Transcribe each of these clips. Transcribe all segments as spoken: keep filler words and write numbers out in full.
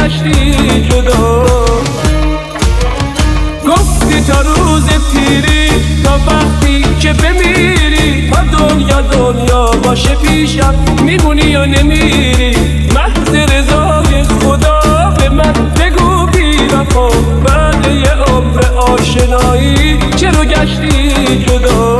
گشتی جدا. گفتی تا روز پیری، تا وقتی که بمیری، تا دنیا دنیا باشه پیشم، میمونی یا نمیری. محض رضای خدا به من بگو بی وفا، بعد یه عمر آشنایی چرا گشتی جدا.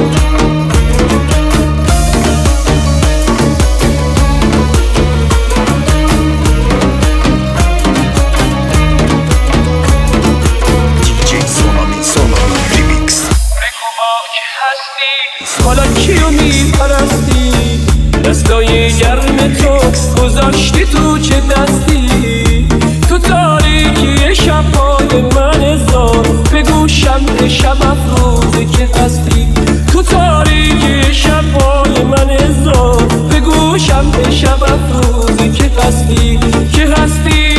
حالا کیو میپرستی؟ دستای گرم تو گذاشتی تو چه دستی؟ تو تاریکی شب‌های من زار بگو شمع شب افروزی که هستی. تو تاریکی شب‌های من زار بگو شمع شب افروزی که هستی که هستی.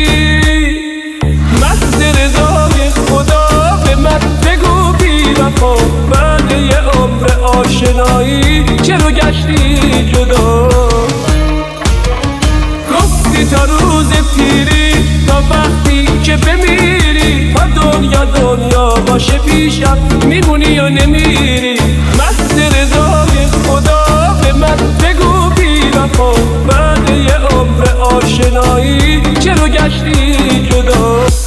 محض رضای خدا به من بگو بی وفا، بعد یه عمر آشنایی چرا گشتی جدا. گفتی تا روز پیری، تا وقتی که بمیری، تا دنیا دنیا باشه پیشم، میمونی یا نمیری. محض رضای خدا به من بگو بی وفا، بعد یه عمر آشنایی چرا گشتی جدا.